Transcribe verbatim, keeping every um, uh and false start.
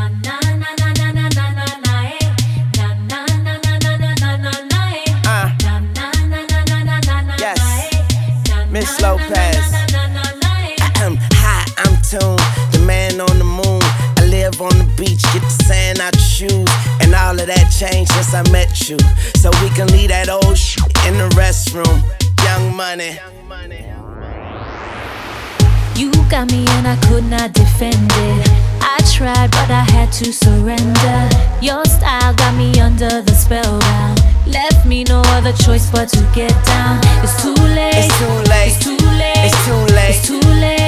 Miss Lopez. I'm high, I'm tuned, the man on the moon. I live on the beach, get the sand out your shoes. And all of that changed since I met you. So we can leave that old shit in the restroom. Young Money. You got me and I could not defend it. I tried but I had to surrender. Your style got me under the spellbound. Left me no other choice but to get down. It's too late. It's too late. It's too late. It's too late. It's too late.